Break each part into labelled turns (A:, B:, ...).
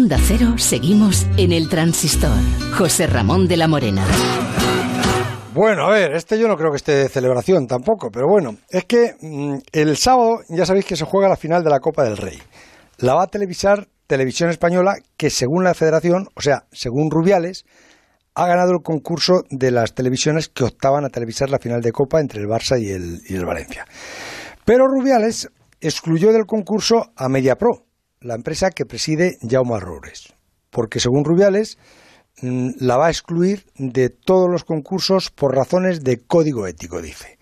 A: Onda Cero seguimos en el Transistor. José Ramón de la Morena.
B: Bueno, a ver, yo no creo que esté de celebración tampoco, pero bueno, es que el sábado ya sabéis que se juega la final de la Copa del Rey. La va a televisar Televisión Española, que según la Federación, o sea, según Rubiales, ha ganado el concurso de las televisiones que optaban a televisar la final de Copa entre el Barça y el Valencia. Pero Rubiales excluyó del concurso a Mediapro, la empresa que preside Jaume Roures, porque según Rubiales la va a excluir de todos los concursos por razones de código ético, dice.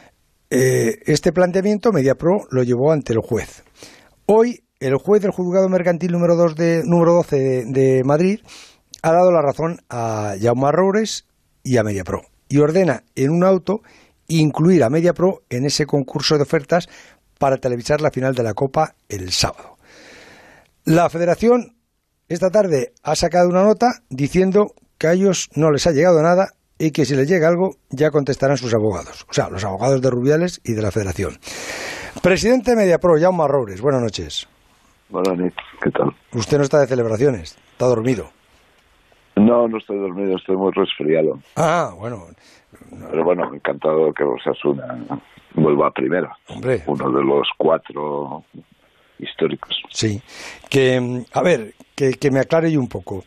B: Este planteamiento Mediapro lo llevó ante el juez. Hoy el juez del juzgado mercantil número 12 de Madrid ha dado la razón a Jaume Roures y a Mediapro y ordena en un auto incluir a Mediapro en ese concurso de ofertas para televisar la final de la Copa el sábado. La Federación esta tarde ha sacado una nota diciendo que a ellos no les ha llegado nada y que si les llega algo ya contestarán sus abogados, o sea, los abogados de Rubiales y de la Federación. Presidente de Mediapro, Jaume Roures, buenas noches.
C: Buenas noches, ¿qué tal?
B: Usted no está de celebraciones, está dormido.
C: No estoy dormido, estoy muy resfriado.
B: Ah, bueno.
C: Pero bueno, encantado que Osasuna vuelva a primera.
B: Hombre.
C: Uno de los 4 históricos.
B: Sí. A ver, que me aclare yo un poco.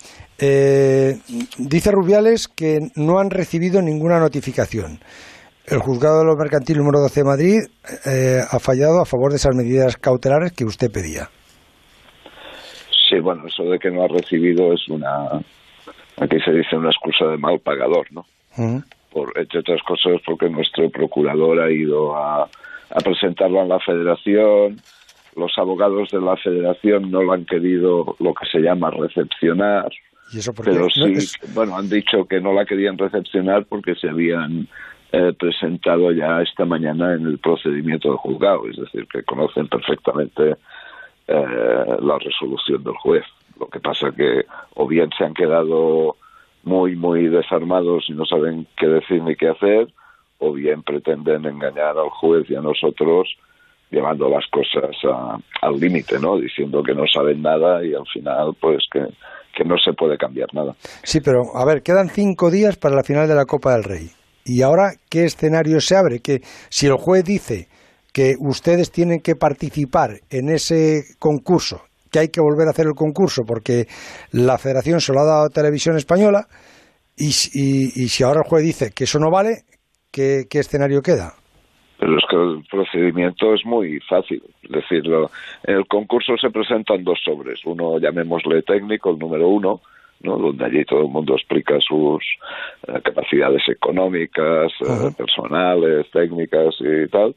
B: Dice Rubiales que no han recibido ninguna notificación. El juzgado de lo mercantil número 12 de Madrid ha fallado a favor de esas medidas cautelares que usted pedía.
C: Sí, bueno, eso de que no ha recibido es aquí se dice una excusa de mal pagador, ¿no? Uh-huh. Entre otras cosas porque nuestro procurador ha ido a presentarlo a la Federación. Los abogados de la Federación no lo han querido, lo que se llama, recepcionar.
B: ¿Y eso por qué?
C: Pero sí, bueno, han dicho que no la querían recepcionar porque se habían presentado ya esta mañana en el procedimiento del juzgado, es decir, que conocen perfectamente la resolución del juez. Lo que pasa que o bien se han quedado muy desarmados y no saben qué decir ni qué hacer, o bien pretenden engañar al juez y a nosotros llevando las cosas al límite, ¿no? Diciendo que no saben nada y al final pues que no se puede cambiar nada.
B: Sí, pero a ver, quedan 5 días para la final de la Copa del Rey. ¿Y ahora qué escenario se abre? Que si el juez dice que ustedes tienen que participar en ese concurso, que hay que volver a hacer el concurso porque la Federación se lo ha dado a Televisión Española, y si ahora el juez dice que eso no vale, ¿qué escenario queda?
C: Pero es que el procedimiento es muy fácil. Es decir, en el concurso se presentan 2 sobres. Uno, llamémosle técnico, el número 1, ¿no? Donde allí todo el mundo explica sus capacidades económicas, personales, técnicas y tal.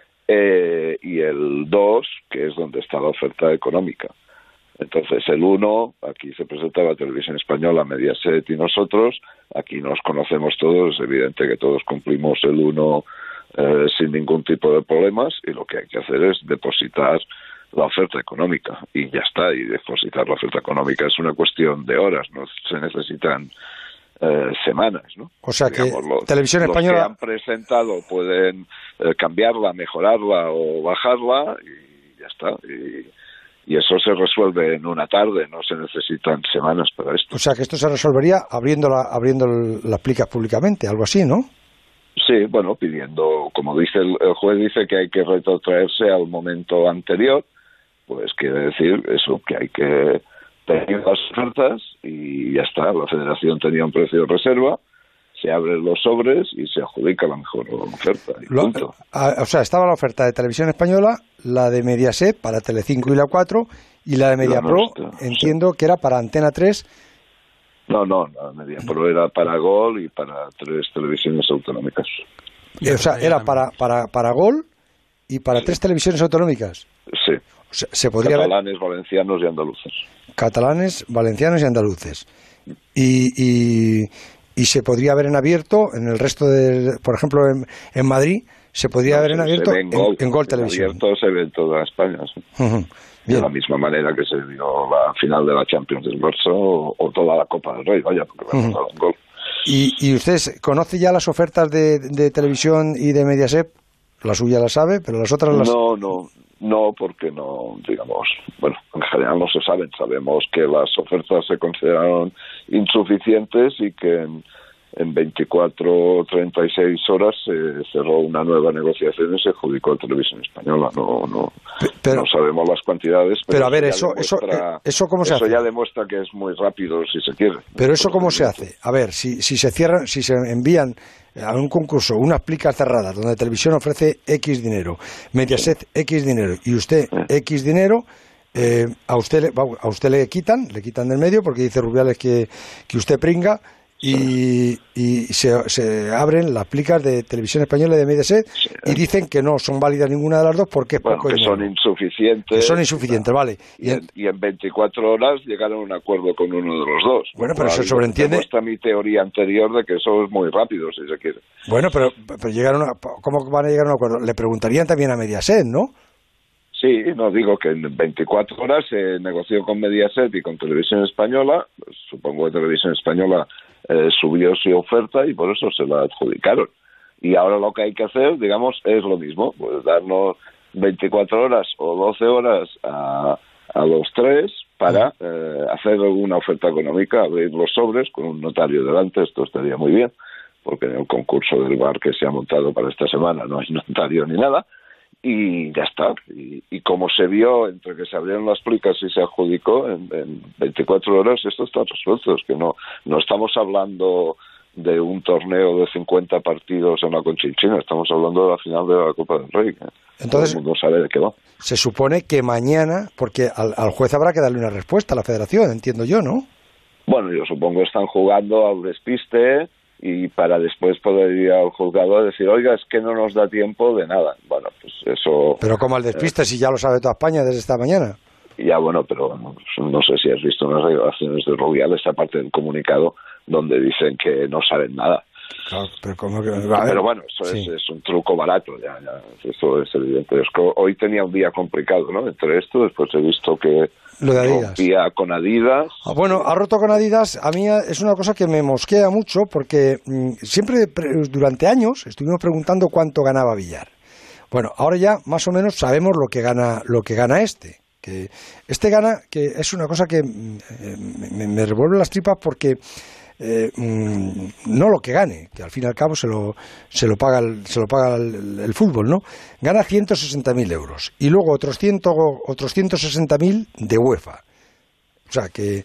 C: Y el 2, que es donde está la oferta económica. Entonces, el 1, aquí se presentaba Televisión Española, Mediaset y nosotros. Aquí nos conocemos todos, es evidente que todos cumplimos el 1 sin ningún tipo de problemas, y lo que hay que hacer es depositar la oferta económica y ya está. Y depositar la oferta económica es una cuestión de horas, no se necesitan semanas, ¿no?
B: O sea que Televisión Española,
C: los que han presentado pueden cambiarla, mejorarla o bajarla y ya está. Y eso se resuelve en una tarde, no se necesitan semanas para esto.
B: O sea que esto se resolvería abriendo las plicas públicamente, algo así, ¿no?
C: Sí, bueno, pidiendo, como dice el juez, dice que hay que retrotraerse al momento anterior, pues quiere decir eso, que hay que tener las ofertas y ya está. La Federación tenía un precio de reserva, se abren los sobres y se adjudica la mejor oferta. Y punto.
B: O sea, estaba la oferta de Televisión Española, la de Mediaset para Telecinco y la 4, y la de Mediapro, entiendo que era para Antena 3.
C: No, la Mediapro era para Gol y para 3 televisiones autonómicas.
B: O sea, era para Gol y para 3 televisiones autonómicas.
C: Sí.
B: O sea, se podría
C: catalanes, valencianos y andaluces.
B: Catalanes, valencianos y andaluces. Y se podría ver en abierto en el resto de, por ejemplo, en Madrid, se podría ver en abierto en Gol Televisión.
C: En abierto se ve en toda España, sí.
B: Uh-huh.
C: De la misma manera que se vio la final de la Champions del Barça o toda la Copa del Rey, vaya, porque va a en Gol.
B: ¿Y usted conoce ya las ofertas de Televisión y de Mediaset? La suya la sabe, pero las otras las...
C: No, porque no, digamos, bueno, en general no se saben. Sabemos que las ofertas se consideraron insuficientes y que en 24 o 36 horas se cerró una nueva negociación y se adjudicó a Televisión Española. No sabemos las cuantidades,
B: pero a ver, eso ¿cómo se hace?
C: Eso ya demuestra que es muy rápido, si se quiere.
B: Pero eso ¿cómo se hace? A ver, si se cierran, si se envían a un concurso unas plicas cerradas donde Televisión ofrece X dinero, Mediaset X dinero y usted X dinero, a usted le quitan del medio porque dice Rubiales que usted pringa. Y se abren las plicas de Televisión Española y de Mediaset y dicen que no son válidas ninguna de las dos porque es poco dinero.
C: Son insuficientes. Que
B: son insuficientes, vale.
C: Y en 24 horas llegaron a un acuerdo con uno de los dos.
B: Bueno, pero se sobreentiende...
C: Demuestra mi teoría anterior de que eso es muy rápido, si se quiere.
B: Bueno, pero ¿cómo van a llegar a un acuerdo? Le preguntarían también a Mediaset, ¿no?
C: Sí, no digo que en 24 horas se negoció con Mediaset y con Televisión Española. Pues, supongo que Televisión Española subió su oferta y por eso se la adjudicaron. Y ahora lo que hay que hacer, digamos, es lo mismo, pues darnos 24 horas o 12 horas a los tres para hacer una oferta económica, abrir los sobres con un notario delante. Esto estaría muy bien, porque en el concurso del bar que se ha montado para esta semana no hay notario ni nada. Y ya está. Y como se vio entre que se abrieron las plicas y se adjudicó, en 24 horas esto está resuelto. Es que no estamos hablando de un torneo de 50 partidos en la Conchinchina, estamos hablando de la final de la Copa del Rey.
B: Entonces,
C: todo el mundo sabe de qué va.
B: Se supone que mañana, porque al juez habrá que darle una respuesta a la Federación, entiendo yo, ¿no?
C: Bueno, yo supongo que están jugando al despiste y para después poder ir al juzgado a decir, oiga, es que no nos da tiempo de nada. Bueno, pues eso...
B: Pero como al despiste, si ya lo sabe toda España desde esta mañana.
C: Ya, bueno, pero no sé si has visto unas declaraciones de Rubiales, esa parte del comunicado, donde dicen que no saben nada.
B: Claro,
C: pero bueno, eso sí. es un truco barato, ya, eso es evidente. Es que hoy tenía un día complicado, ¿no? Entre esto, después he visto que
B: lo de Adidas.
C: Rompía con Adidas.
B: Bueno, ha roto con Adidas. A mí es una cosa que me mosquea mucho porque siempre durante años estuvimos preguntando cuánto ganaba Villar. Bueno, ahora ya más o menos sabemos lo que gana este. Que este gana, que es una cosa que me revuelve las tripas porque no lo que gane, que al fin y al cabo se lo paga el fútbol, ¿no? Gana 160.000 euros y luego otros 160.000 de UEFA. O sea, que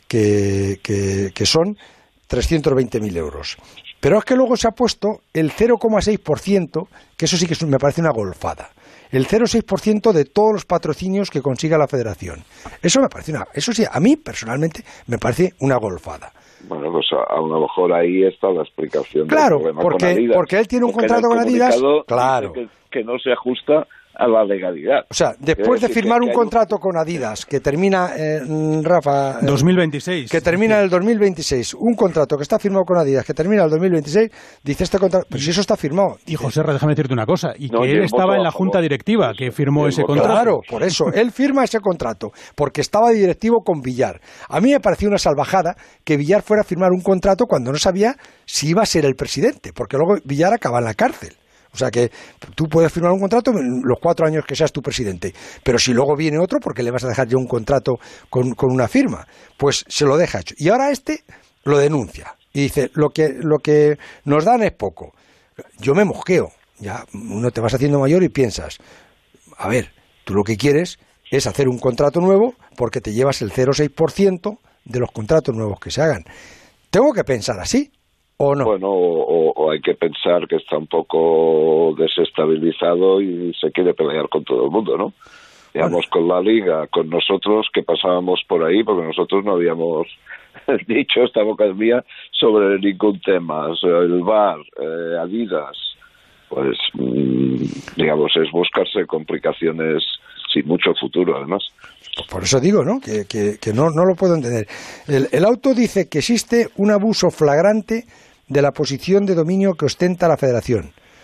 B: son 320.000 euros. Pero es que luego se ha puesto el 0,6%, que eso sí que me parece una golfada. El 0,6% de todos los patrocinios que consiga la Federación. Eso sí, a mí personalmente me parece una golfada.
C: Bueno, pues a lo mejor ahí está la explicación.
B: Claro,
C: del problema con Adidas,
B: porque él tiene un contrato con Adidas, claro,
C: que no se ajusta a la legalidad.
B: O sea, después de firmar un contrato con Adidas que termina, Rafa...
D: 2026.
B: Que termina en el 2026. Un contrato que está firmado con Adidas que termina en el 2026, dice este contrato... Pero si eso está firmado...
D: Y José, déjame decirte una cosa. Y que él estaba en la junta directiva que firmó ese contrato.
B: Claro, por eso. Él firma ese contrato porque estaba de directivo con Villar. A mí me pareció una salvajada que Villar fuera a firmar un contrato cuando no sabía si iba a ser el presidente, porque luego Villar acaba en la cárcel. O sea que tú puedes firmar un contrato en los 4 años que seas tu presidente, pero si luego viene otro, ¿por qué le vas a dejar ya un contrato con una firma? Pues se lo deja hecho. Y ahora este lo denuncia y dice, lo que nos dan es poco. Yo me mosqueo, ya uno te vas haciendo mayor y piensas, a ver, tú lo que quieres es hacer un contrato nuevo porque te llevas el 0,6% de los contratos nuevos que se hagan. ¿Tengo que pensar así? ¿O no?
C: Bueno, o hay que pensar que está un poco desestabilizado y se quiere pelear con todo el mundo, ¿no? Digamos, con la Liga, con nosotros que pasábamos por ahí, porque nosotros no habíamos dicho esta boca mía sobre ningún tema. O sea, el VAR, Adidas, pues, digamos, es buscarse complicaciones sin mucho futuro, además.
B: Por eso digo, ¿no? Que no lo puedo entender. El auto dice que existe un abuso flagrante de la posición de dominio que ostenta la Federación.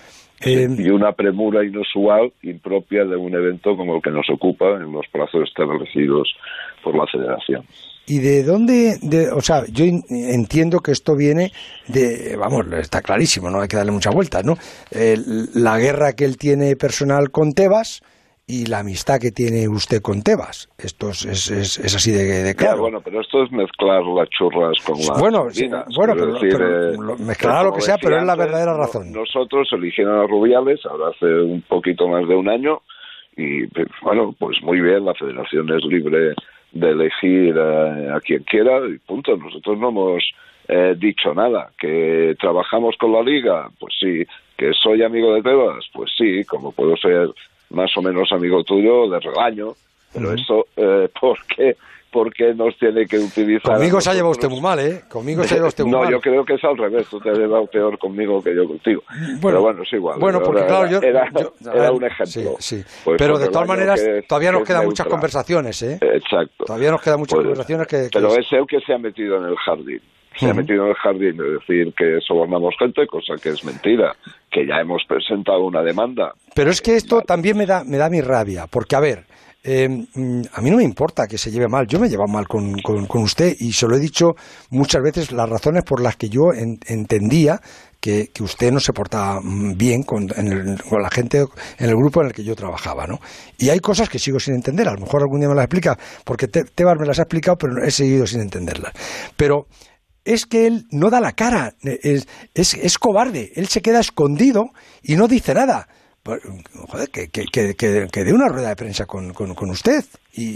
C: y una premura inusual, impropia de un evento como el que nos ocupa en los plazos establecidos por la Federación.
B: ¿Y de dónde? O sea, yo entiendo que esto viene de, vamos, está clarísimo, no hay que darle muchas vueltas, ¿no? La guerra que él tiene personal con Tebas y la amistad que tiene usted con Tebas. Esto es así de claro.
C: Ya, bueno, pero esto es mezclar las churras con las
B: rubinas. Bueno, pero mezclar lo que sea, pero es la verdadera razón.
C: Nosotros eligieron a Rubiales ahora hace un poquito más de un año y, bueno, pues muy bien, la Federación es libre de elegir a quien quiera y punto. Nosotros no hemos dicho nada. ¿Que trabajamos con la Liga? Pues sí. ¿Que soy amigo de Tebas? Pues sí, como puedo ser más o menos amigo tuyo de regaño, pero eso, ¿por qué nos tiene que utilizar?
B: Conmigo se ha llevado usted muy mal, ¿eh? Conmigo se ha llevado usted muy mal.
C: No, yo creo que es al revés, tú te has llevado peor conmigo que yo contigo. Bueno, pero bueno, es igual.
B: Bueno, porque claro,
C: era un ejemplo.
B: Sí. Pues pero de todas maneras, todavía nos quedan muchas conversaciones, ¿eh?
C: Exacto.
B: Todavía nos quedan muchas conversaciones que...
C: Pero es él que se ha metido en el jardín. Se ha metido en el jardín de decir que sobornamos gente, cosa que es mentira, que ya hemos presentado una demanda.
B: Pero es que esto también me da mi rabia, porque a ver, a mí no me importa que se lleve mal, yo me he llevado mal con usted y se lo he dicho muchas veces las razones por las que yo entendía que usted no se portaba bien con la gente en el grupo en el que yo trabajaba, ¿no? Y hay cosas que sigo sin entender, a lo mejor algún día me las explica, porque Tebas me las ha explicado, pero he seguido sin entenderlas. Pero es que él no da la cara, es cobarde, él se queda escondido y no dice nada. Joder, que dé una rueda de prensa con usted.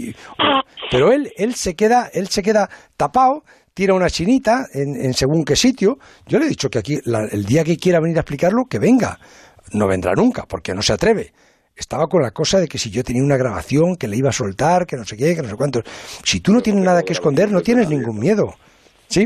B: Pero él se queda tapado, tira una chinita en según qué sitio. Yo le he dicho que aquí, el día que quiera venir a explicarlo, que venga. No vendrá nunca, porque no se atreve. Estaba con la cosa de que si yo tenía una grabación, que le iba a soltar, que no sé qué, que no sé cuánto. Si tú no tienes nada que esconder, no tienes ningún miedo. ¿Sí?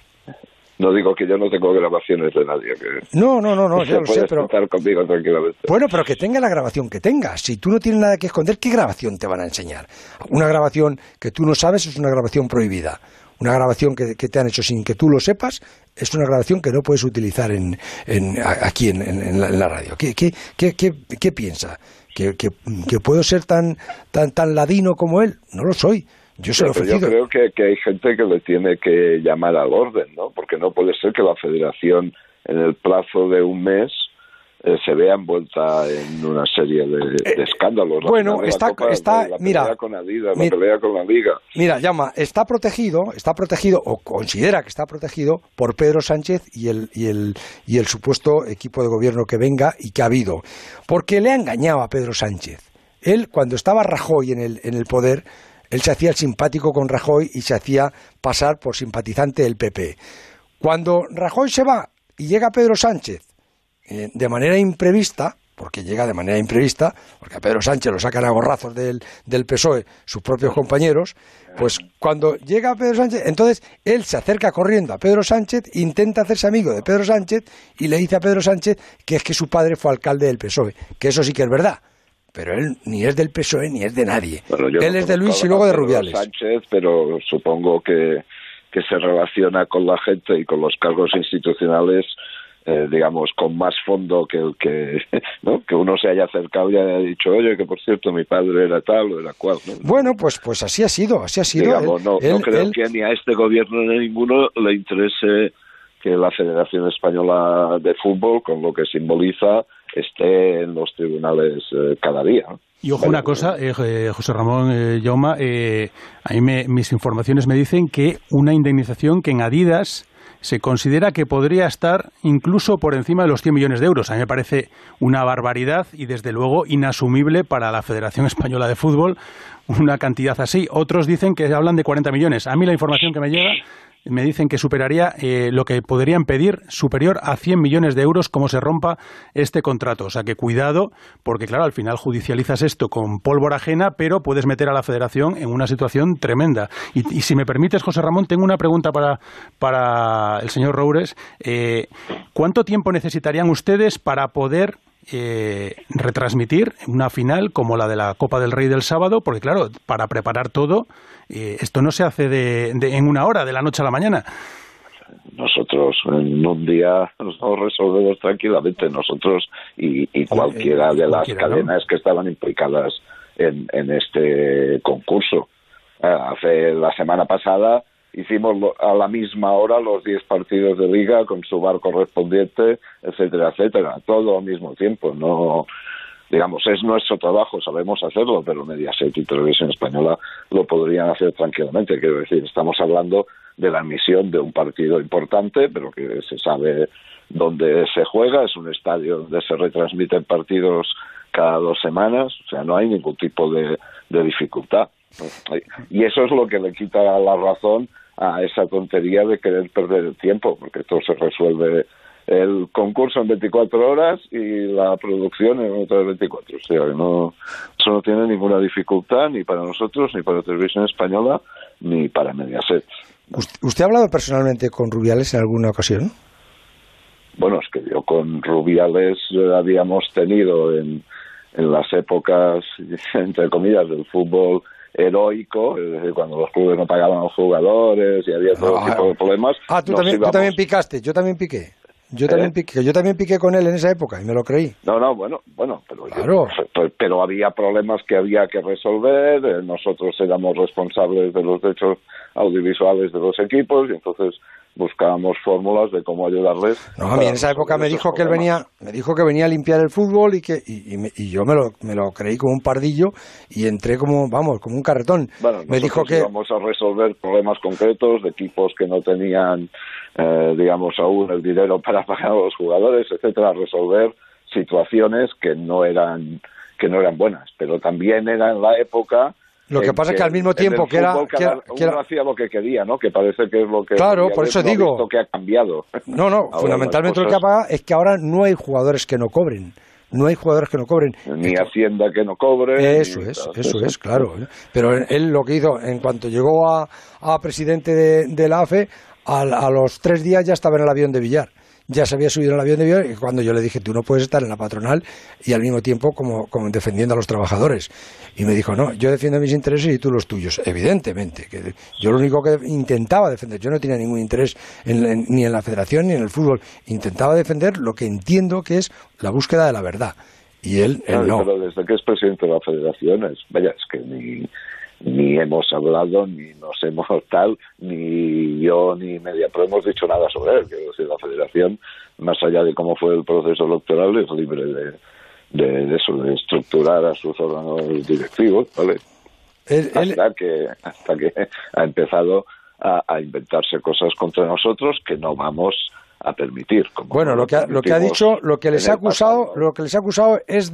C: No digo que yo no tengo grabaciones de nadie.
B: No, ya lo sé, pero...
C: estar conmigo tranquilamente.
B: Bueno, pero que tenga la grabación que tenga. Si tú no tienes nada que esconder, ¿qué grabación te van a enseñar? Una grabación que tú no sabes es una grabación prohibida. Una grabación que te han hecho sin que tú lo sepas es una grabación que no puedes utilizar aquí en la radio. ¿Qué piensa? ¿Que puedo ser tan ladino como él? No lo soy. Yo
C: creo que hay gente que le tiene que llamar al orden, ¿no? Porque no puede ser que la Federación en el plazo de un mes se vea envuelta en una serie de escándalos.
B: Bueno, mira,
C: pelea con Adidas, la pelea con la Liga.
B: Mira, está protegido, o considera que está protegido por Pedro Sánchez y el supuesto equipo de gobierno que venga y que ha habido. Porque le ha engañado a Pedro Sánchez. Él, cuando estaba Rajoy en el poder, él se hacía el simpático con Rajoy y se hacía pasar por simpatizante del PP. Cuando Rajoy se va y llega Pedro Sánchez de manera imprevista, porque llega de manera imprevista, porque a Pedro Sánchez lo sacan a gorrazos del PSOE sus propios compañeros, pues cuando llega Pedro Sánchez, entonces él se acerca corriendo a Pedro Sánchez, intenta hacerse amigo de Pedro Sánchez y le dice a Pedro Sánchez que es que su padre fue alcalde del PSOE, que eso sí que es verdad. Pero él ni es del PSOE ni es de nadie. Bueno, él es de Luis y luego de Rubiales.
C: Sánchez, pero supongo que se relaciona con la gente y con los cargos institucionales, digamos, con más fondo que el que, ¿no? Que uno se haya acercado y haya dicho, oye, que por cierto mi padre era tal o era cual, ¿no?
B: Bueno, pues así ha sido.
C: Digamos, no creo que ni a este gobierno ni a ninguno le interese que la Federación Española de Fútbol, con lo que simboliza, esté en los tribunales cada día.
D: Y ojo, una cosa, José Ramón, Jaume, a mí mis informaciones me dicen que una indemnización que en Adidas se considera que podría estar incluso por encima de los 100 millones de euros. A mí me parece una barbaridad y desde luego inasumible para la Federación Española de Fútbol una cantidad así. Otros dicen que hablan de 40 millones. A mí la información que me llega me dicen que superaría lo que podrían pedir, superior a 100 millones de euros como se rompa este contrato. O sea que cuidado, porque claro, al final judicializas esto con pólvora ajena, pero puedes meter a la Federación en una situación tremenda. Y si me permites, José Ramón, tengo una pregunta para el señor Roures. ¿Cuánto tiempo necesitarían ustedes para poder retransmitir una final como la de la Copa del Rey del sábado? Porque claro, para preparar todo, esto no se hace en una hora, de la noche a la mañana.
C: nosotros en un día nos resolvemos tranquilamente, nosotros y cualquiera de las cadenas que estaban implicadas en este concurso. Hace la semana pasada hicimos a la misma hora los 10 partidos de liga con su bar correspondiente, etcétera, etcétera, todo al mismo tiempo. No, digamos, es nuestro trabajo, sabemos hacerlo, pero Mediaset y Televisión Española lo podrían hacer tranquilamente. Quiero decir, estamos hablando de la emisión de un partido importante, pero que se sabe dónde se juega, es un estadio donde se retransmiten partidos cada 2 semanas, o sea, no hay ningún tipo de dificultad. Y eso es lo que le quita la razón a esa tontería de querer perder el tiempo, porque todo se resuelve, el concurso en 24 horas y la producción en otras 24. O sea, eso no tiene ninguna dificultad ni para nosotros, ni para Televisión Española, ni para Mediaset.
B: ¿Usted ha hablado personalmente con Rubiales en alguna ocasión?
C: Bueno, es que yo con Rubiales habíamos tenido en las épocas, entre comillas, del fútbol heroico, es decir, cuando los clubes no pagaban a los jugadores y había todo tipo de problemas.
B: Tú también picaste, yo también piqué. Yo también piqué con él en esa época y me lo creí.
C: Bueno, pero
B: claro.
C: Pero había problemas que había que resolver, nosotros éramos responsables de los derechos audiovisuales de los equipos y entonces buscábamos fórmulas de cómo ayudarles.
B: No, a mí en esa época me dijo que él venía a limpiar el fútbol y yo me lo creí como un pardillo y entré como un carretón.
C: Bueno,
B: me dijo que
C: íbamos a resolver problemas concretos de equipos que no tenían, digamos, aún el dinero para pagar a los jugadores, etcétera, resolver situaciones que no eran buenas, pero también era en la época.
B: Lo que pasa es que al mismo tiempo que
C: uno hacía lo que quería, ¿no? Que parece que es lo que...
B: Claro, por eso digo...
C: que ha cambiado.
B: No, fundamentalmente lo que ha pasado es que ahora no hay jugadores que no cobren. Ni
C: Hacienda que no cobre.
B: Eso es, claro. Pero él lo que hizo, en cuanto llegó a presidente de la AFE, a los 3 días ya estaba en el avión de Villar. Ya se había subido en el avión de Villar y cuando yo le dije, tú no puedes estar en la patronal y al mismo tiempo como defendiendo a los trabajadores. Y me dijo, no, yo defiendo mis intereses y tú los tuyos. Evidentemente, que yo lo único que intentaba defender, yo no tenía ningún interés ni en la federación ni en el fútbol. Intentaba defender lo que entiendo que es la búsqueda de la verdad. Y él no.
C: Pero desde que es presidente de la federación, es que ni hemos hablado, ni nos hemos ni yo ni Mediapro hemos dicho nada sobre él. Quiero decir, la federación, más allá de cómo fue el proceso electoral, es libre de estructurar a sus órganos directivos, ¿vale? Hasta que ha empezado a inventarse cosas contra nosotros que no vamos a permitir.
B: Bueno, lo que ha dicho, lo que les ha acusado es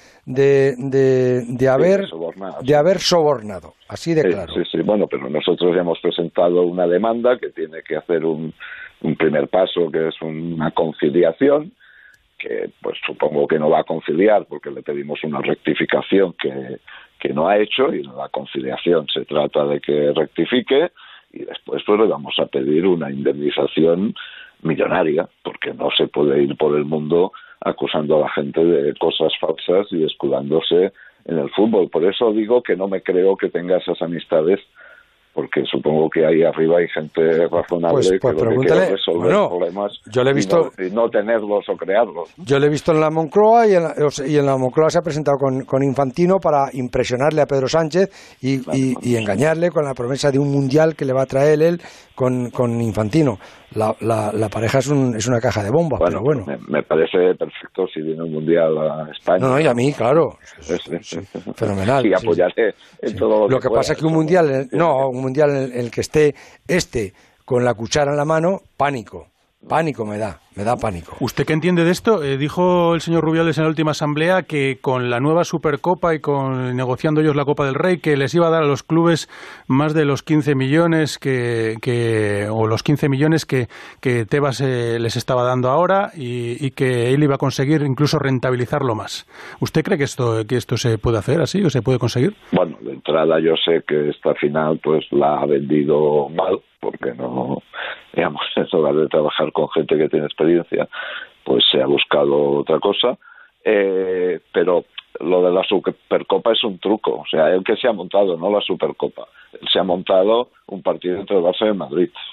B: de haber sobornado, así de claro.
C: Sí, bueno, pero nosotros ya hemos presentado una demanda que tiene que hacer un primer paso, que es una conciliación, que pues supongo que no va a conciliar porque le pedimos una rectificación que no ha hecho, y en la conciliación se trata de que rectifique y después pues le vamos a pedir una indemnización millonaria, porque no se puede ir por el mundo acusando a la gente de cosas falsas y escudándose en el fútbol. Por eso digo que no me creo que tenga esas amistades, porque supongo que ahí arriba hay gente razonable que lo que quiere resolver problemas
B: yo le he visto,
C: y no tenerlos o crearlos.
B: Yo le he visto en la Moncloa y en la Moncloa se ha presentado con Infantino para impresionarle a Pedro Sánchez y engañarle con la promesa de un mundial que le va a traer él con Infantino. La pareja es una caja de bombas, pero bueno.
C: Me parece perfecto si viene un mundial a España.
B: No, y a mí, claro. Fenomenal.
C: Y apoyaré en todo
B: lo que pasa es que un mundial en el que esté con la cuchara en la mano, pánico me da pánico.
D: ¿Usted qué entiende de esto? Dijo el señor Rubiales en la última asamblea que con la nueva Supercopa y negociando ellos la Copa del Rey, que les iba a dar a los clubes más de los 15 millones o los 15 millones que Tebas les estaba dando ahora y que él iba a conseguir incluso rentabilizarlo más. ¿Usted cree que esto se puede hacer así o se puede conseguir?
C: Bueno, de entrada yo sé que esta final pues la ha vendido mal, porque no, digamos, en lugar de trabajar con gente que tiene experiencia, pues se ha buscado otra cosa, pero lo de la Supercopa es un truco, o sea, él que se ha montado, no la Supercopa, él se ha montado un partido entre el Barça y el Madrid.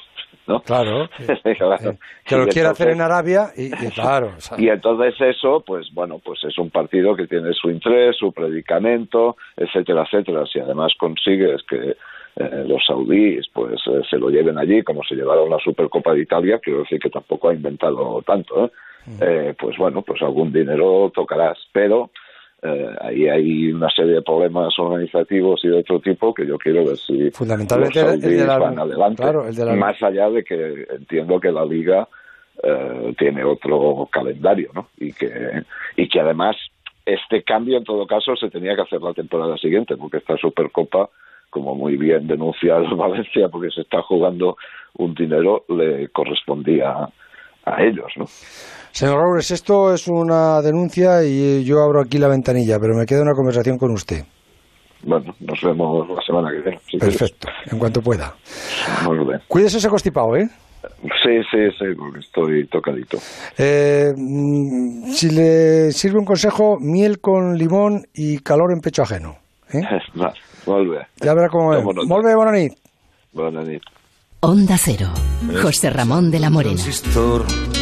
C: ¿no?
B: Claro.
C: Claro.
B: Que lo
C: Y
B: quiere hacer
C: entonces-
B: en Arabia y claro. O sea,
C: Y entonces eso, pues bueno, pues es un partido que tiene su interés, su predicamento, etcétera, etcétera. Si además consigues que los saudíes pues se lo lleven allí, como se llevaron la Supercopa de Italia, quiero decir que tampoco ha inventado tanto, pues bueno, pues algún dinero tocarás, pero ahí hay una serie de problemas organizativos y de otro tipo que yo quiero ver si
B: fundamentalmente
C: los
B: el
C: saudíes
B: de la,
C: van adelante,
B: claro, el de la,
C: más allá de que entiendo que la Liga tiene otro calendario, ¿no? Y que además este cambio en todo caso se tenía que hacer la temporada siguiente, porque esta Supercopa, como muy bien denuncia el Valencia, porque se está jugando un dinero, le correspondía a ellos, ¿no?
B: Señor Roures, esto es una denuncia y yo abro aquí la ventanilla, pero me queda una conversación con usted.
C: Bueno, nos vemos la semana que viene. Si
B: Perfecto, en cuanto pueda.
C: quieres. Muy bien.
B: Cuídese ese constipado, ¿eh?
C: Sí, porque estoy tocadito.
B: Si le sirve un consejo, miel con limón y calor en pecho ajeno.
C: Vale, molt bé.
B: Ya verá cómo es. Molt bé, bona nit.
C: Bona nit.
A: Onda Cero. José Ramón de la Morena.